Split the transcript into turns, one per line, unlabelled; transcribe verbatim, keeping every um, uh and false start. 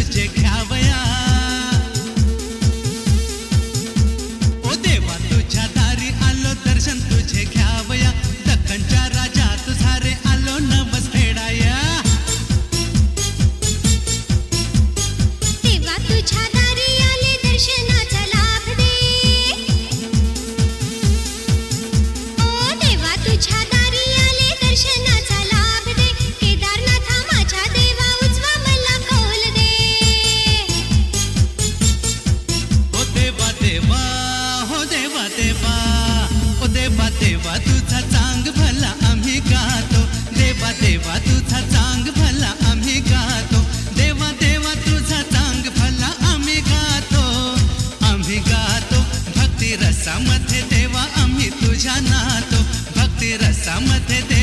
तुझे घ्यावया. ओ देवा तुझ्या दारी आलो दर्शन तुझे घ्यावया. दख्खनच्या राजा तुझा रे आलो नवस फेडाया.
देवा तुझ्या दारी आले दर्शनाचा लाभ दे. ओ देवा तुझ्या दारी आले दर्शनाचा लाभ दे. केदारनाथा माझ्या देवा उजवा मला कौल दे.
ओ देवा देवा हो देवा देवा. ओ देवा देवा तुझा चांग भला आम्ही गातो. देवा देवा तुझा चांग भला आम्ही गातो. देवा देवा तुझा चांग भला आम्ही गातो. आम्ही गातो भक्ती रसामध्ये देवा आम्ही तुझ्या नातो. भक्ती रसामध्ये